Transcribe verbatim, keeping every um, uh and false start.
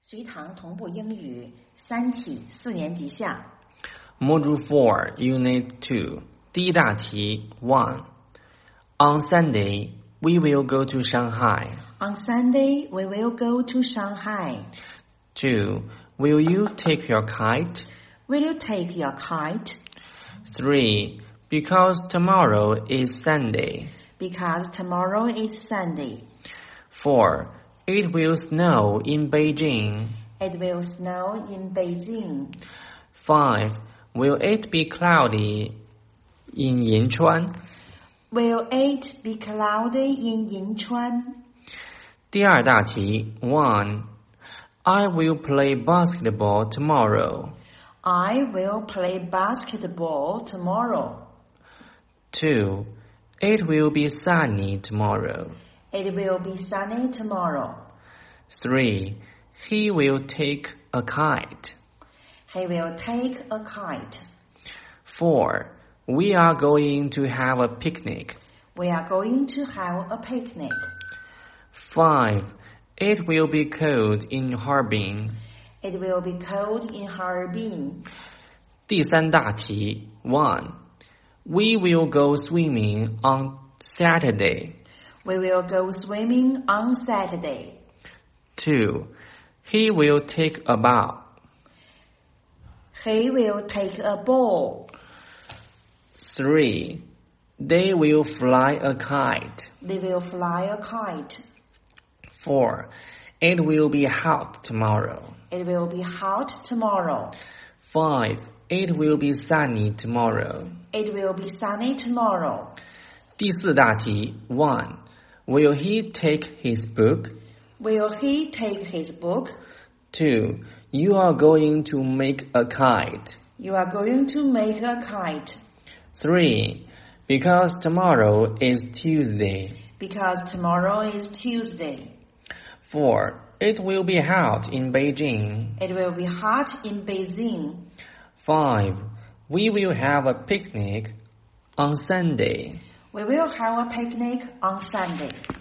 随堂同步英语三体四年级下 Module four, Unit two. 第一大题 one. On Sunday, we will go to Shanghai. On Sunday, we will go to Shanghai. two. Will you take your kite? Will you take your kite? three. Because tomorrow is Sunday. Because tomorrow is Sunday. four. It will snow in Beijing. It will snow in Beijing. five. Will it be cloudy in Yinchuan? Will it be cloudy in Yinchuan? 第二大题 one. I will play basketball tomorrow. I will play basketball tomorrow. two. It will be sunny tomorrow. It will be sunny tomorrow. three. He will take a kite. He will take a kite. four. We are going to have a picnic. We are going to have a picnic. five. It will be cold in Harbin. It will be cold in Harbin. 第三大题 one. We will go swimming on Saturday. We will go swimming on Saturday. two. He will take a bath. He will take a ball. three. They will fly a kite. They will fly a kite. four. It will be hot tomorrow. It will be hot tomorrow. five. It will be sunny tomorrow. It will be sunny tomorrow. 第四大题 one. Will he take his book? Will he take his book? two. You are going to make a kite. You are going to make a kite. three. Because tomorrow is Tuesday. Because tomorrow is Tuesday. four. It will be hot in Beijing. It will be hot in Beijing. five. We will have a picnic on Sunday. We will have a picnic on Sunday.